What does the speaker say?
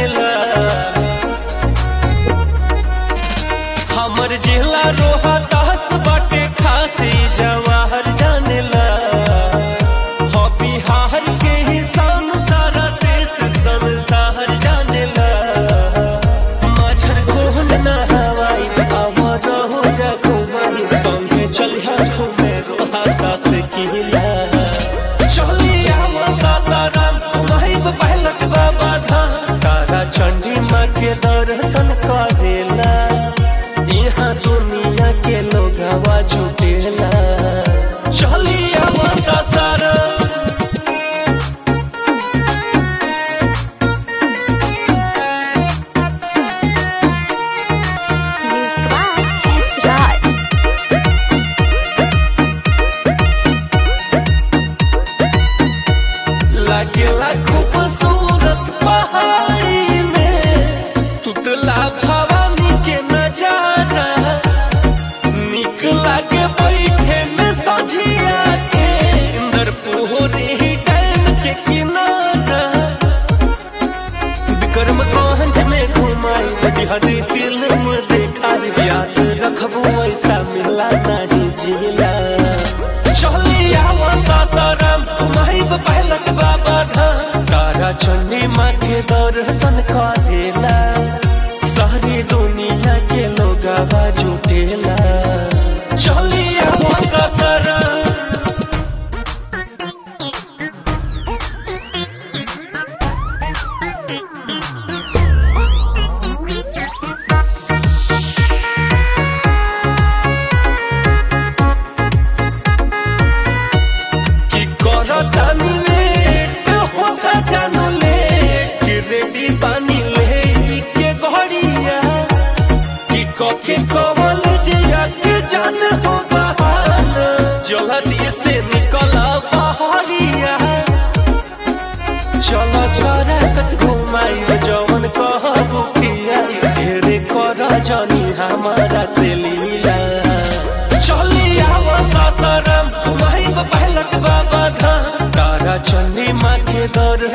जानेला। हमर जिला रोहतास बाटे खासी जवाहर जानेला। हो बिहार के ही शान सारा देश संसार जानेला। माझर कोहन ना हवाई आवर हो जा घुमाई संगे चलिया घूमे रोहतास किला। चलिया सासाराम घुमाइब पहलक बाबा धाम। तारा चंडी माँ के दर्शन करेला। यहाँ दुनिया के लोगवा जुटेला। चलिया Sasaram Music by S. Raj. लागेला खूबसूरत पहाड़ी में तुतला भवानी के नजारा। निक लागे बैठे में सझिया के इंदर पोहरी डैम के किनारा। विक्रमगंज में घुमाई बिहारी फिल्म देखाई। याद रखबो ऐसा मिला नहीं जिला। चलिया सासाराम घुमाइब पहलक बाबा धाम। तारा चंडी माँ के दर्शन करेला। सारी दुनिया के लोगवा जुटेला। चलिया सासाराम की करतानी लेट होता जानू लेट कि रेडी पानी ले के घड़िया। कि कखे कवल जिया के जान हो बहाना। जल्दी से निकल बहरिया। चलो छोरा कट घुमाई जवन कहबू पिया। ढेरे कर जानी हमारा से लीला। चलिया सासाराम घुमाइब पहलक बाबा धाम। तारा चंडी माँ के दर